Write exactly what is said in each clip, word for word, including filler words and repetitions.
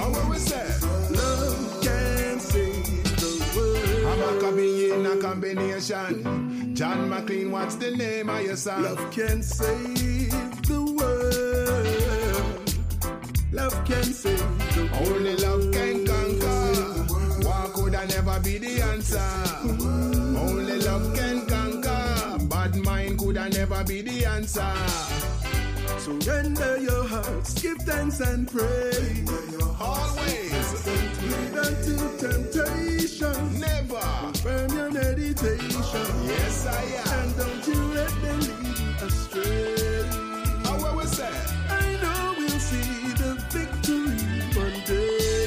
what we say? Love can save the world. I'm a copy in a combination. John McLean, what's the name of your son? Love can save the world. Love can save the world. Only love can conquer. War could I never be the answer. Only love can conquer. Bad mind could I never be the answer. Surrender your hearts, give thanks and pray. Always. Don't lead unto temptation. Never. Confirm your meditation. Yes, I am. And don't you let them lead you astray. How what we say? I know we'll see the victory one day.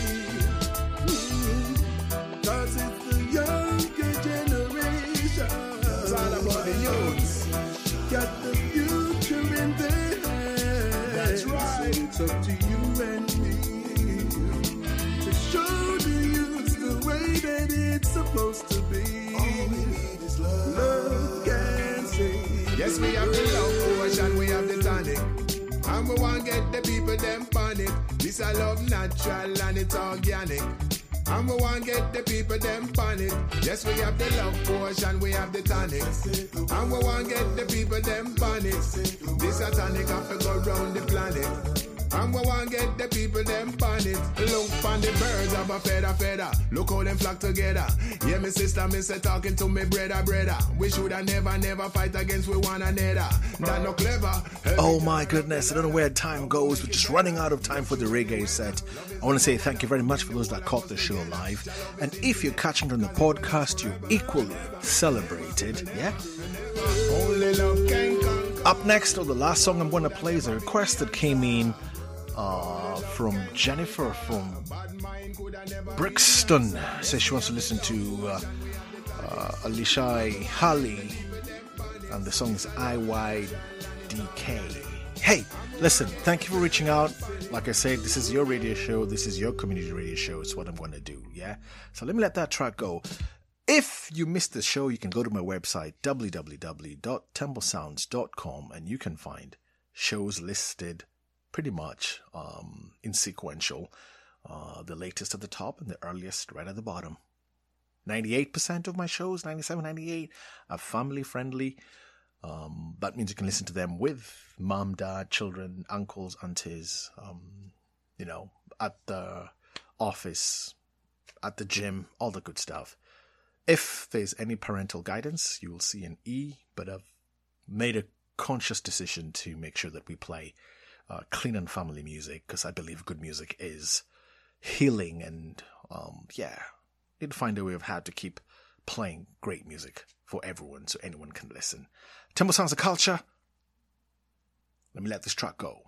Mm-hmm. Cause it's the younger generation. It's all about the youths. Got the future in their hands. That's right. So it's up to you and me to show the youths the way that it's supposed to be. All we need is love. Love can save. Yes, we have the love potion, we have the tonic. And we want to get the people them panic. This I love natural and it's organic. And we want to get the people them panic. Yes, we have the love potion, we have the tonic. And we want to get the people them panic. This a tonic have to go round the planet. And we want to get the people them panic. Look on the birds of a feather feather. Look how them flock together. Yeah, my sister, me say talking to me brother brother. We should have never never fight against we one another. That no clever. Oh my goodness, I don't know where time goes. We're just running out of time for the reggae set. I want to say thank you very much for those that caught the show live. And if you're catching it on the podcast, you're equally celebrated, yeah? Only love can conquer. Up next, or the last song I'm going to play is a request that came in uh, from Jennifer from Brixton. Says she wants to listen to uh, uh, Alicia Halley, and the song is I Y D K. Hey, listen, thank you for reaching out. Like I said, this is your radio show. This is your community radio show. It's what I'm going to do, yeah? So let me let that track go. If you missed the show, you can go to my website, w w w dot temple sounds dot com, and you can find shows listed pretty much um, in sequential. Uh, the latest at the top and the earliest right at the bottom. ninety-eight percent of my shows, ninety-seven, ninety-eight, are family friendly. Um, that means you can listen to them with mom, dad, children, uncles, aunties, um, you know, at the office, at the gym, all the good stuff. If there's any parental guidance, you will see an E, but I've made a conscious decision to make sure that we play uh, clean and family music, because I believe good music is healing, and um, yeah, need to find a way of how to keep playing great music for everyone so anyone can listen. Temple Sounds of Culture. Let me let this track go.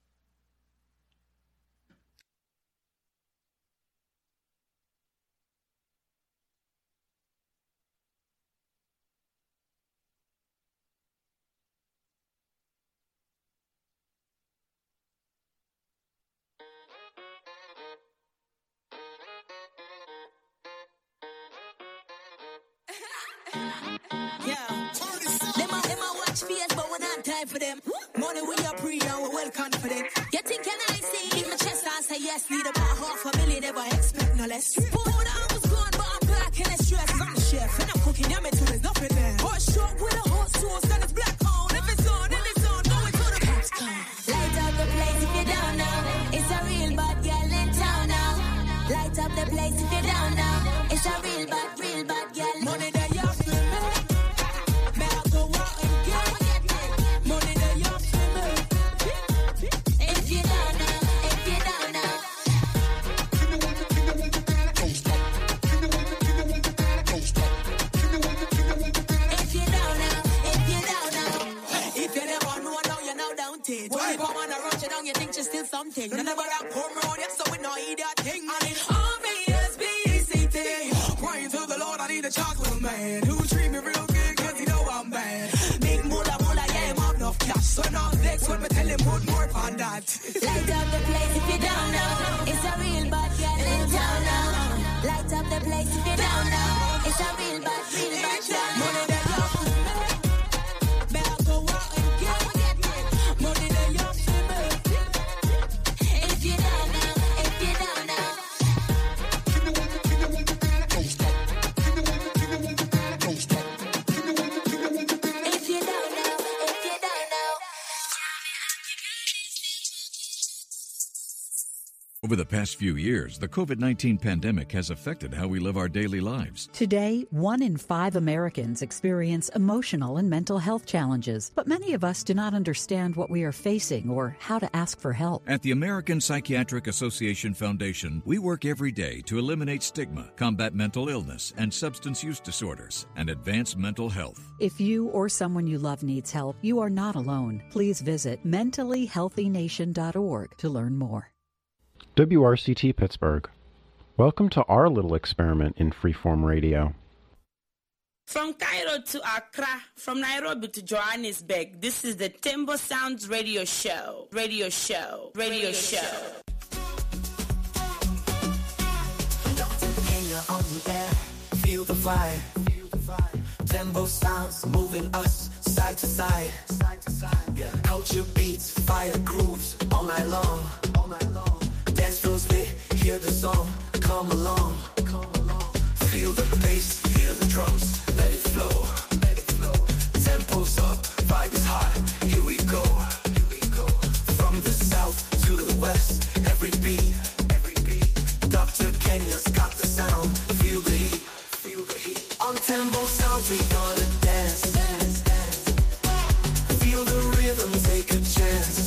For them, money we are pre and we're well confident. You think can I see? Give my chest and say yes. Need about half a million, never expect no less. Food I was gone, but I'm back in the stress. I'm the chef and I'm cooking yummy too. There's nothing there. Hot shot with a hot sauce and it's black on. If it's on, then it's on. Going to the cops come. Light up the place if you're down now. It's a real bad girl in town now. Light up the place if you're down now. It's a real bad, real bad girl. Money that you have to make. May I go out and get money that you have to make. If you're down now, if you're down now. If you're down now, if you're down now. If you never know, now you're now down to it. When you come on a rush you down, you think you're still something. You never have come round, yeah, so we know you that thing. And it's R B S B E C T. Praying to the Lord, I need a chocolate man who treat me real good, cause he know I'm bad. Big mula mula, yeah, I'm out enough cash. So now next when we tell him put more on that. Light up the place if you're down now. It's a real bad girl in town now. Light up the place if you're down now. It's a real bad, real bad girl. Money that you have to make. Better go out and get money that you have to make. If you're down now, if you're down now. Over the past few years, the COVID nineteen pandemic has affected how we live our daily lives. Today, one in five Americans experience emotional and mental health challenges, but many of us do not understand what we are facing or how to ask for help. At the American Psychiatric Association Foundation, we work every day to eliminate stigma, combat mental illness and substance use disorders, and advance mental health. If you or someone you love needs help, you are not alone. Please visit mentally healthy nation dot org to learn more. W R C T Pittsburgh. Welcome to our little experiment in freeform radio. From Cairo to Accra, from Nairobi to Johannesburg, this is the Tembo Sounds Radio Show. Radio Show. Radio, radio Show. show. Kenya on the air, feel the fire. Tembo Sounds moving us side to side. Side to side. Yeah. Culture beats, fire grooves all night long. All night long. Dance floors lit, hear the song, come along, come along. Feel the bass, hear the drums, let it flow, let it flow. Tempo's up, vibe is hot, here we go, here we go. From the south to the west, every beat, every beat. Doctor Kenya's got the sound, feel the heat, feel the heat. On Tembo Sounds we gonna dance, dance, dance. Feel the rhythm, take a chance.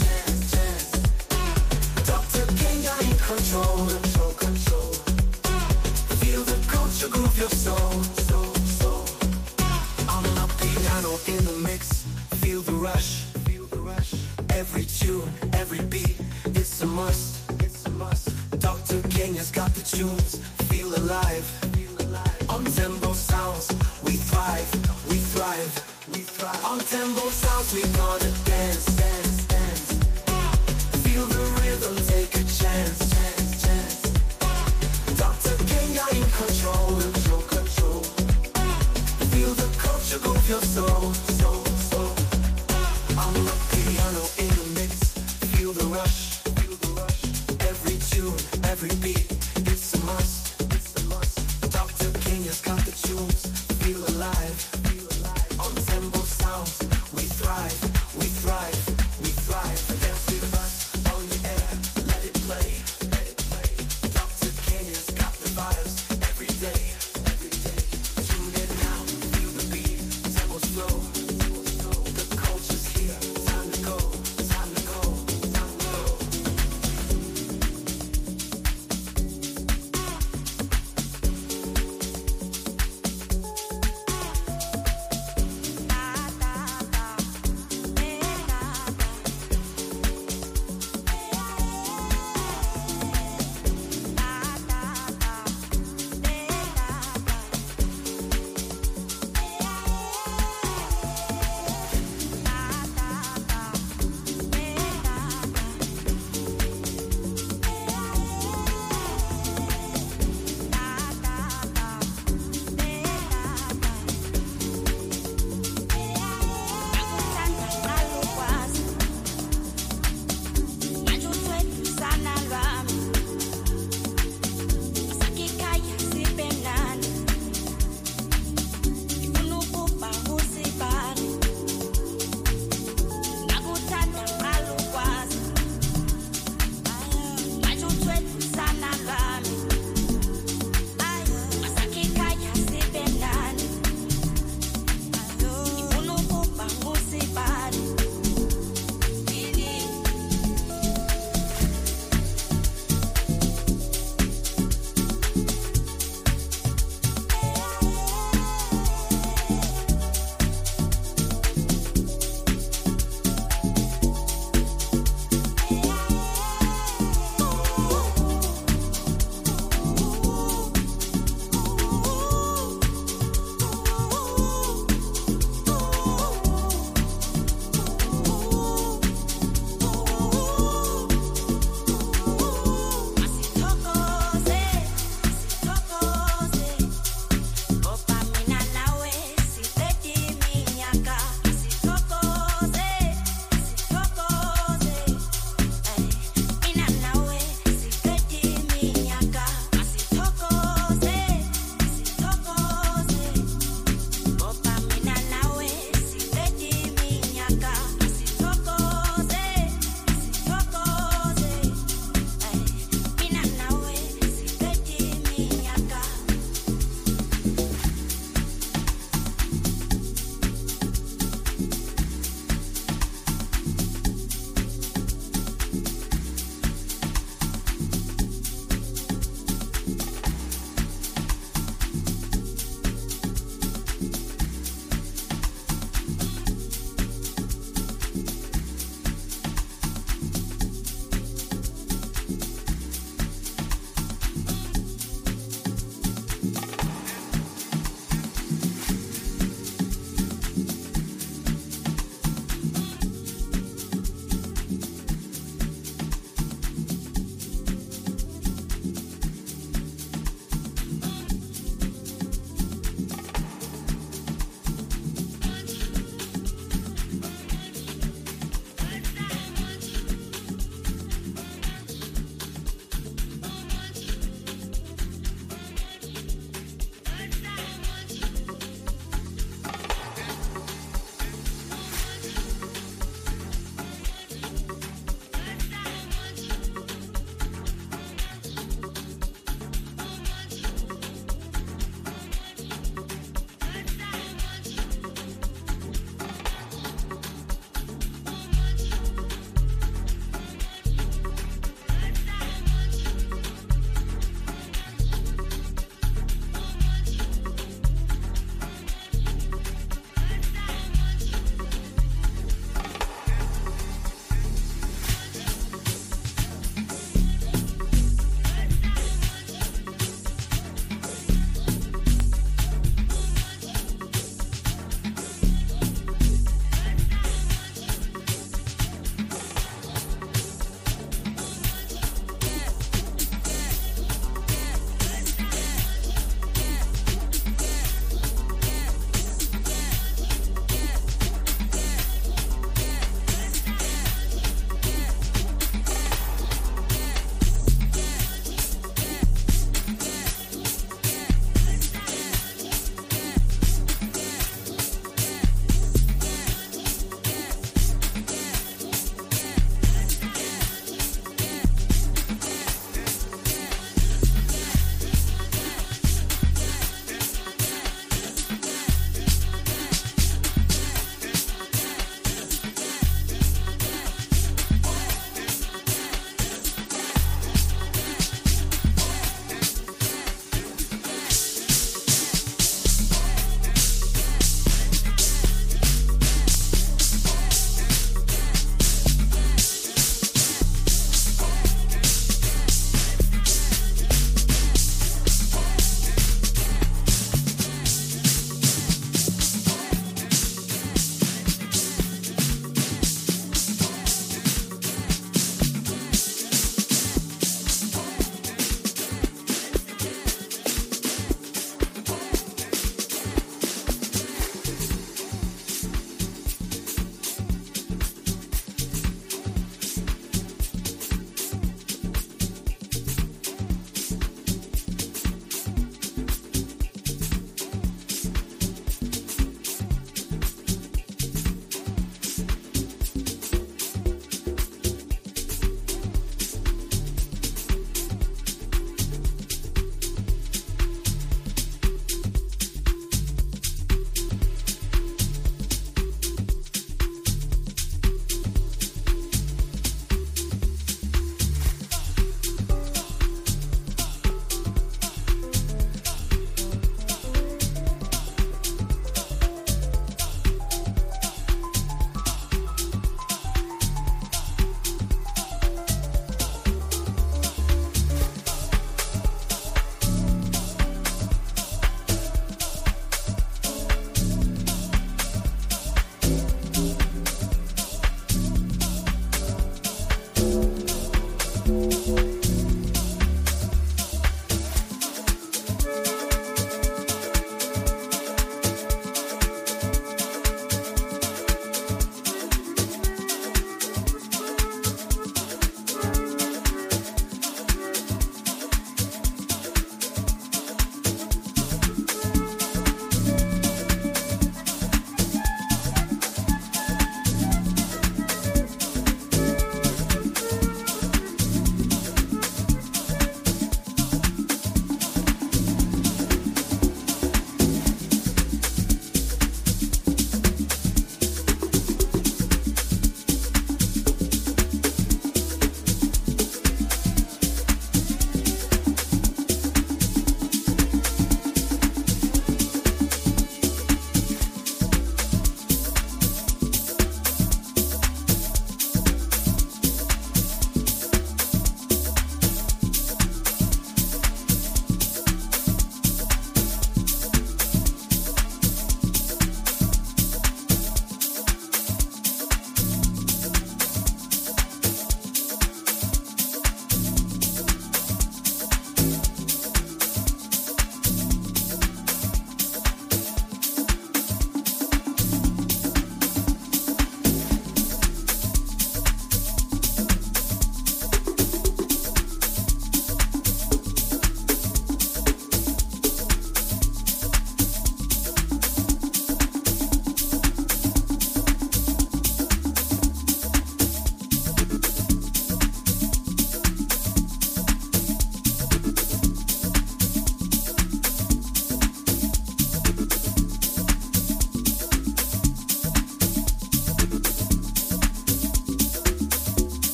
Control, control, control. Feel the culture groove your soul, soul, soul. On the piano in the mix, feel the rush, feel the rush. Every tune, every beat, it's a must, it's a must. Doctor Kenya's got the tunes, feel alive, feel alive. On Tembo Sounds, we thrive, we thrive, we thrive. On Tembo Sounds, we gonna dance, dance, dance. Feel the rhythm, take a chance. Control, control, control. Feel the culture groove your soul, soul, soul. On the piano in the mix, feel the rush, feel the rush. Every tune, every beat, it's a must, it's a must. Doctor Kenya's got the tunes, feel alive, feel alive. On Tembo Sounds, we thrive, we thrive, we thrive. Dance with us on the air, let it play, let it play. Doctor Kenya's got the vibes.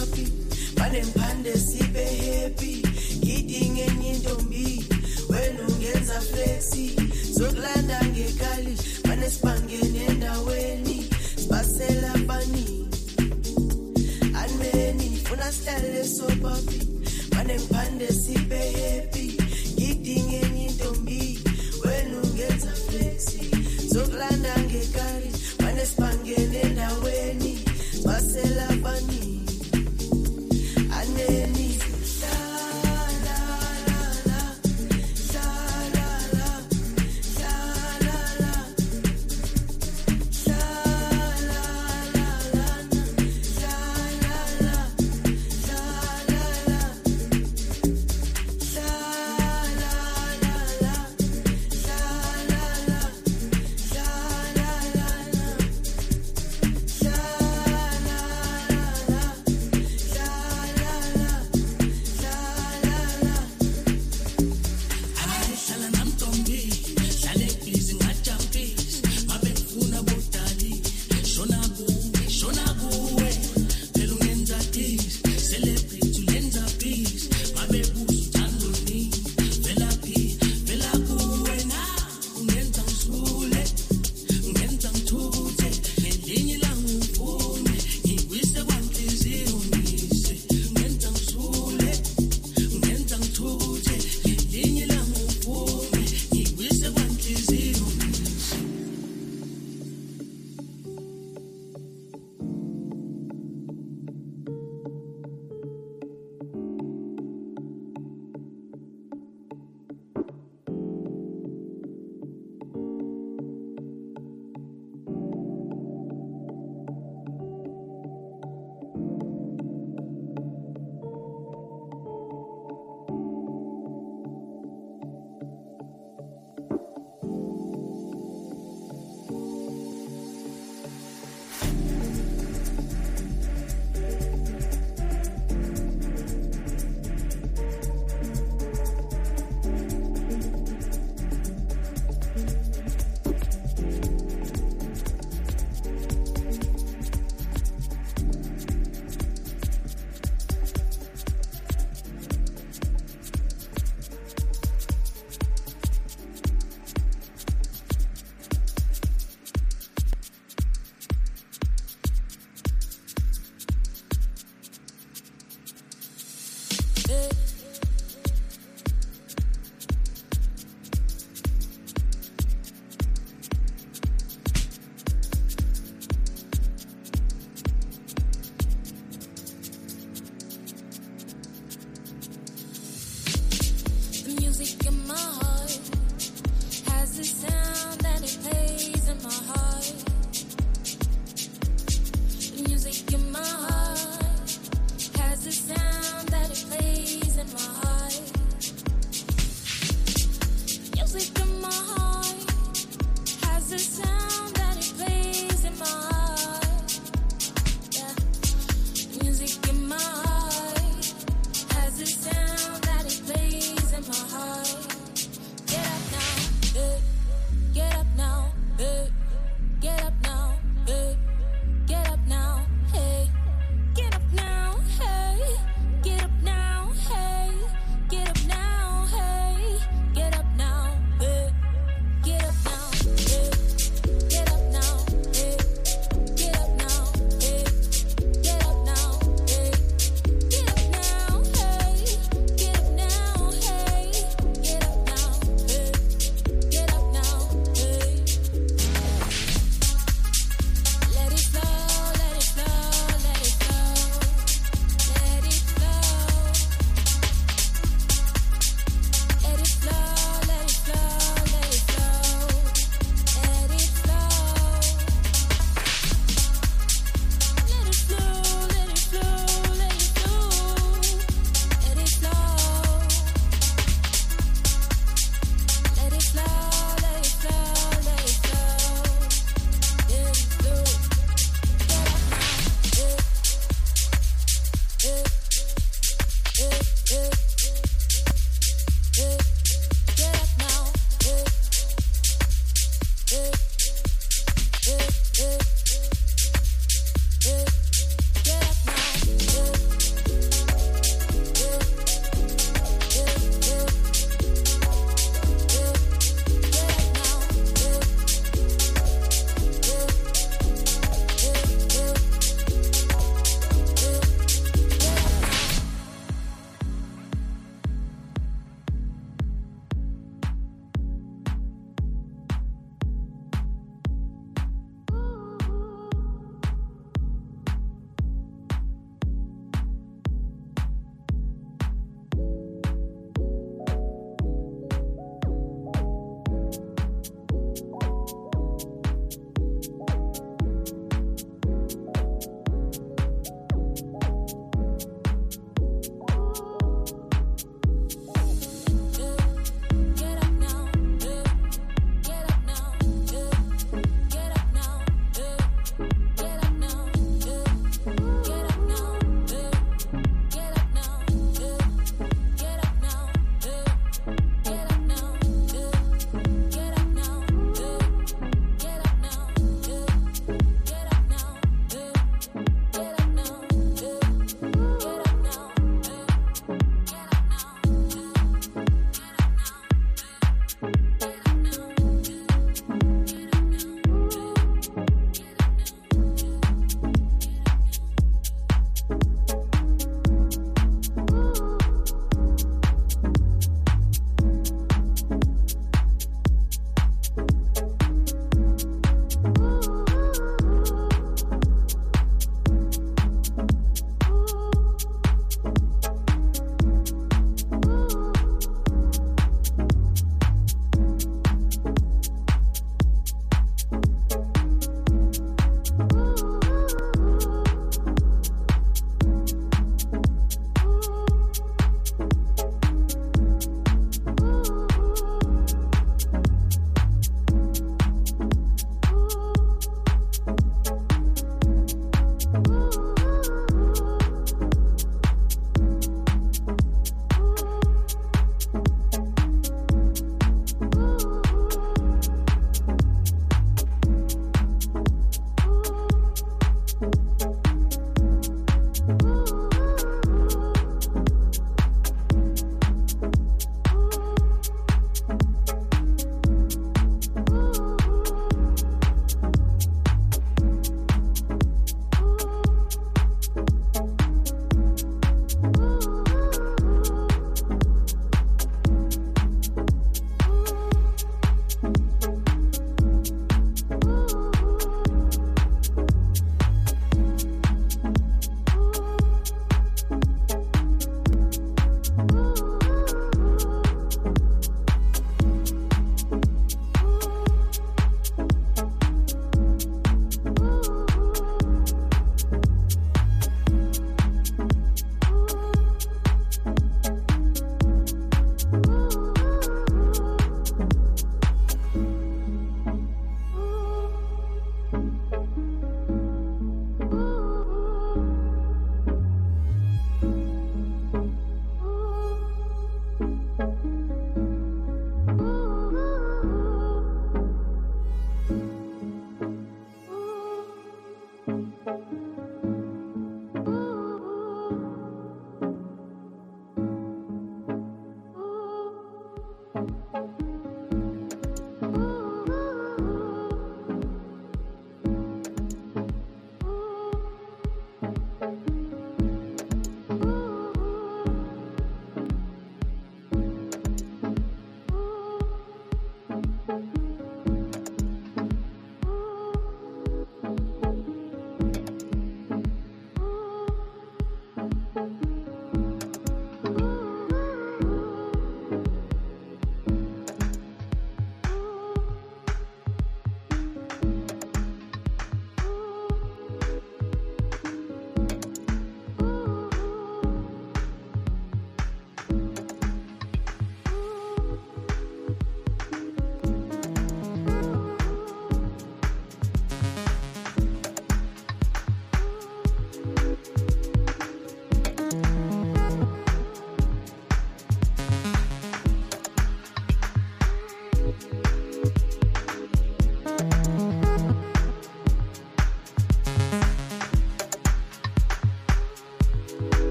papi banempande sibe happy giding enye intombi wena ungenza flexi zokulanda ngekali banesibangene endaweni sibasela bani anmeni funa sihlale so papi banempande sibe happy giding enye intombi wena ungenza flexi zokulanda ngekali banesibangene endaweni sibasela bani anmeni la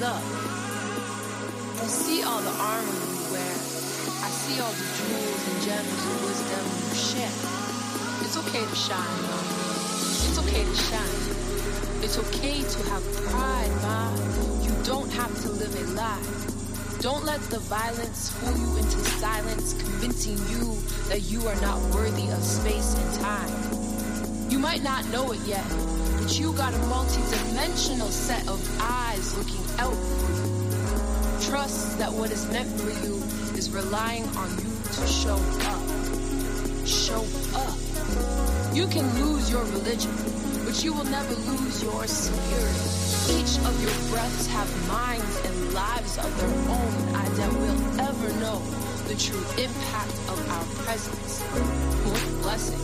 Look, you see all the armor you wear. I see all the jewels and gems and wisdom you share. It's okay to shine, ma. It's okay to shine. It's okay to have pride, ma. You don't have to live a lie. Don't let the violence fool you into silence, convincing you that you are not worthy of space and time. You might not know it yet, but you got a multi-dimensional set of eyes looking out for you. Trust that what is meant for you is relying on you to show up. Show up. You can lose your religion, but you will never lose your spirit. Each of your breaths have minds and lives of their own. I doubt we'll ever know the true impact of our presence. What a blessing.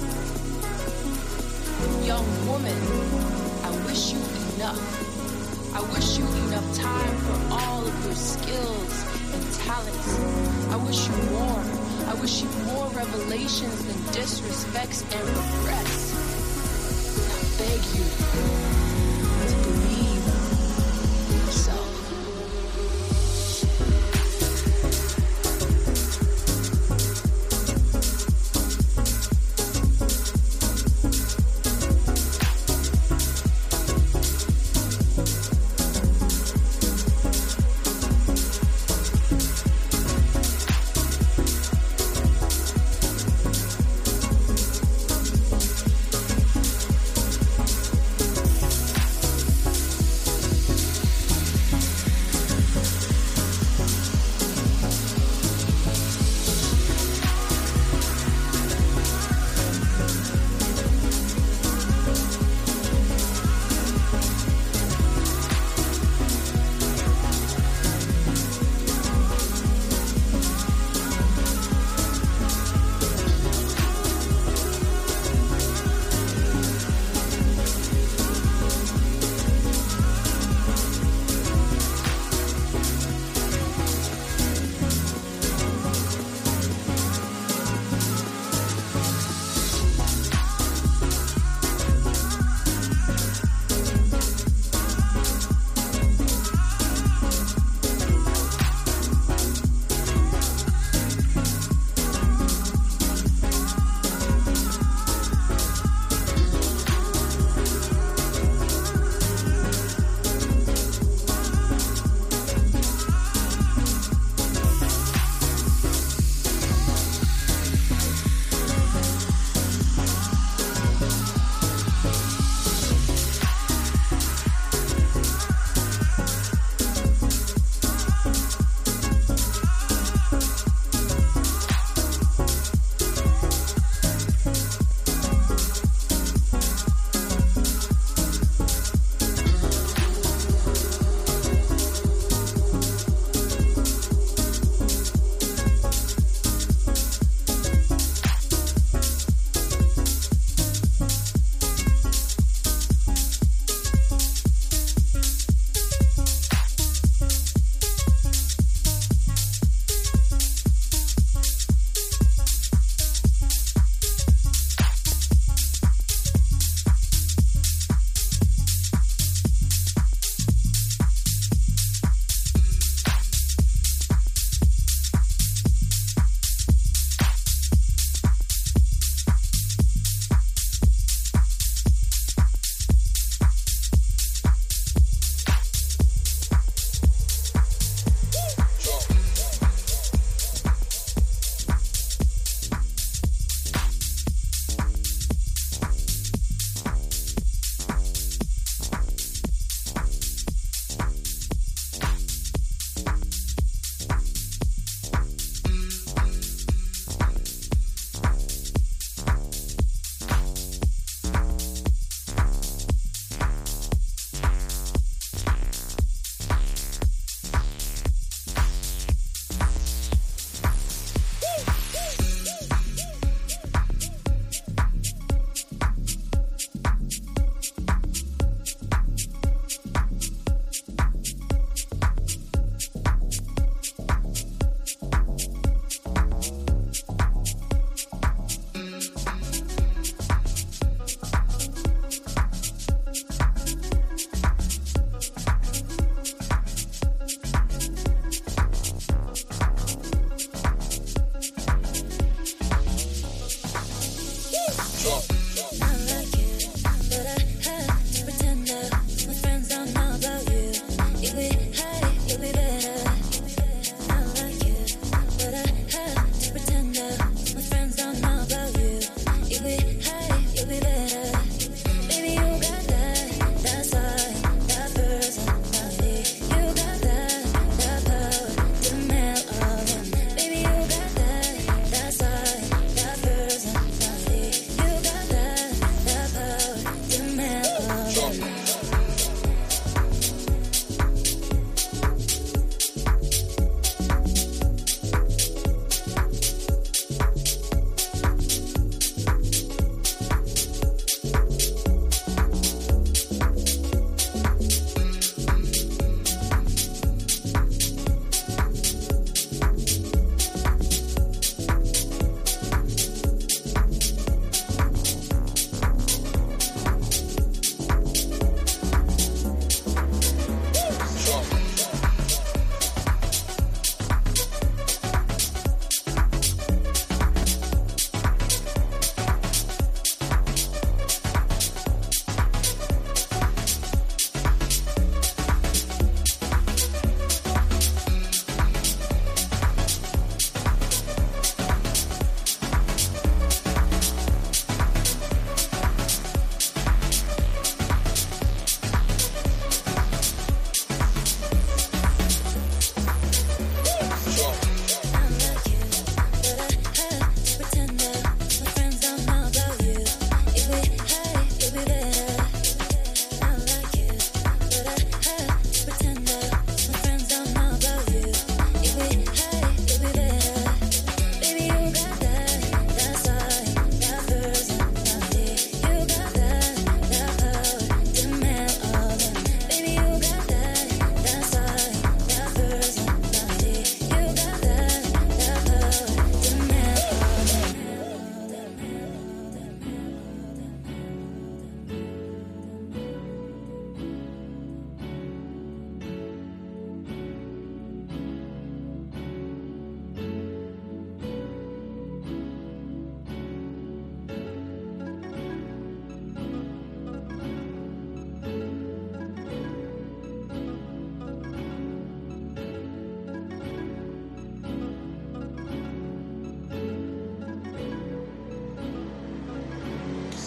Young woman, I wish you enough. I wish you enough time for all of your skills and talents. I wish you more. I wish you more revelations than disrespects and regrets. I beg you to believe in yourself.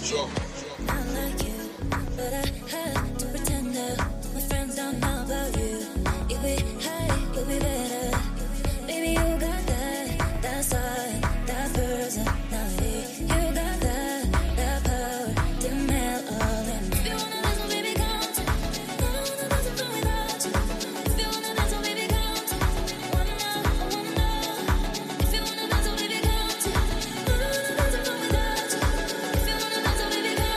like you, but I had to pretend that my friends don't know about you. You'll be high, you'll be better. Baby, you got that, that side, that personality. You got that, that power to melt all in me. If you wanna dance, well, baby, come to me. I don't wanna dance if I'm without you. If you wanna dance, well, baby, come to me. I wanna know, I wanna know. If you wanna dance, well, baby, come to me. I don't wanna dance if I'm without you. If you wanna dance, well, baby, come to me.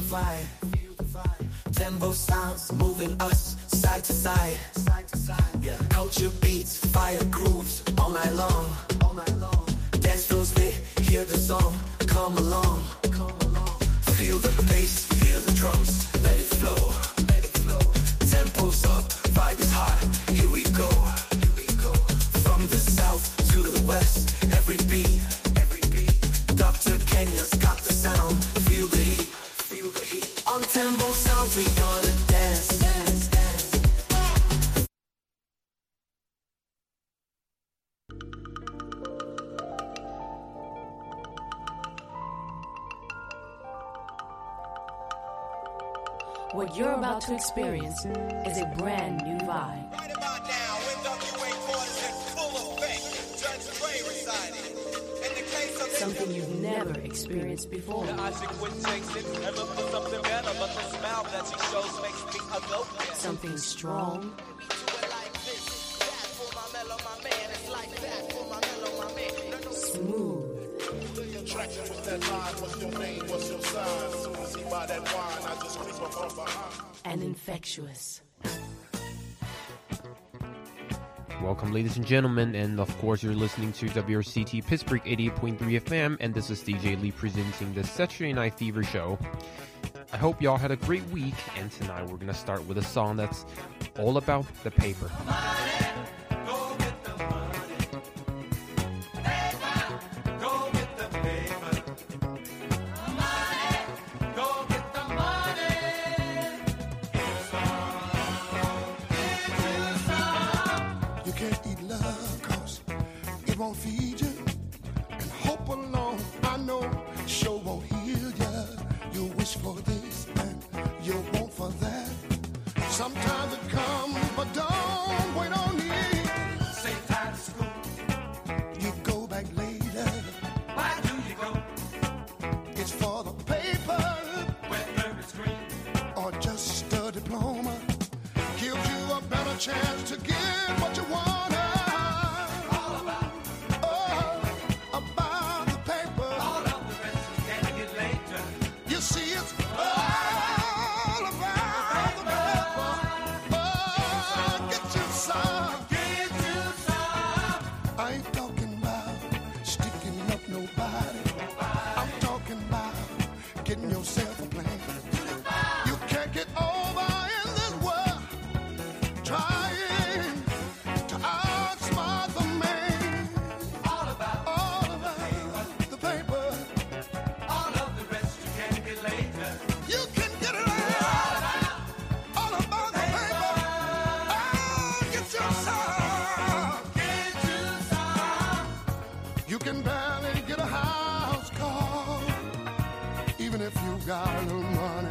fire. Tempo sounds moving us side to side. Yeah. Culture beats, fire grooves all night long. Dance floors lit, hear the song, come along. Feel the bass, feel the drums, let it flow. Tempo's up, vibe is hot, here we go. From the south to the west, every beat, every beat. Doctor Kenya's got the sound, feel the heat, feel the heat. On Tempo Sounds we gonna dance, dance, dance. What you're about to experience is a brand new vibe. Right about now, N W A quarters in full effect. Judge Ray residing. In the case of Something you've never experienced before. the Isaac Wood takes it, never for something better, but the smile that he shows makes me a go-getter. Something strong. Smooth. And infectious. Welcome, ladies and gentlemen, and of course you're listening to W R C T Pittsburgh eighty-eight point three F M, and this is D J Lee presenting the Saturday Night Fever Show. I hope y'all had a great week, and tonight we're gonna start with a song that's all about the paper. You can't eat love cause it won't feed you. And hope alone, I know, sure won't heal ya. You wish for this and you want for that. Sometimes it comes, but don't wait on it. Same time to school. You go back later. Why do you go? It's for the paper. Whether it's green or just a diploma, gives you a better chance to get what you want. All about, oh, about the paper. All of the rest you can get later. You see, it's all about the paper. Oh, get you some. Get you some. I ain't talking about sticking up nobody. I'm talking about getting yourself a plan. You can't get over in this world trying to outsmart the man. All about, all about the paper. All of the rest you can get later. You can get it later. All about the paper. Oh, get you some. Get you some. You can barely get a house call, even if you got a little money.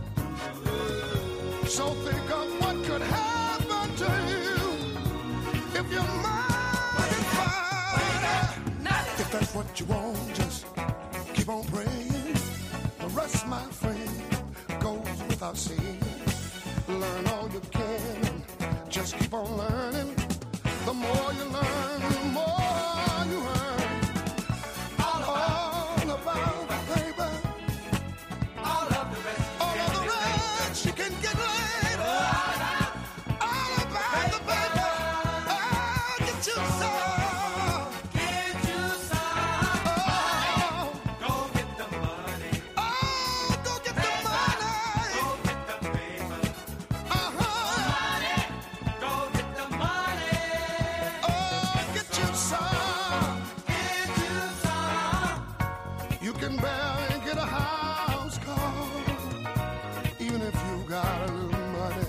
So think of what could happen to you if your mind is fine. If that's what you want, just keep on praying. The rest, my friend, goes without saying. Learn all you can and just keep on learning. The more you learn, the more you earn. All about the paper. All of the rest, all of the rest you can get later. All about the paper. Oh, get you some. Get you some. Oh, go get the money. Oh, go get the money. Go get the paper. Uh-huh. Money. Go get the money. Oh, get you some. Get you some. You can barely get a house call, even if you got a little money.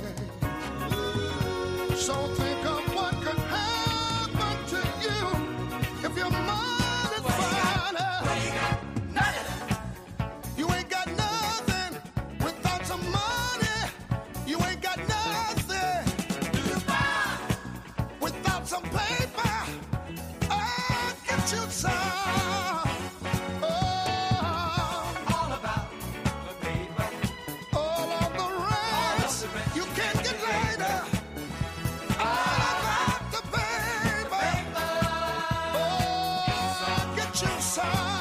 So think of what could happen to you if your money's fine. You ain't got nothing without some money. You ain't got nothing without some paper. Oh, get you some. Oh, all about the paper. All of the rest you can get later. All about the paper. Oh, get you some.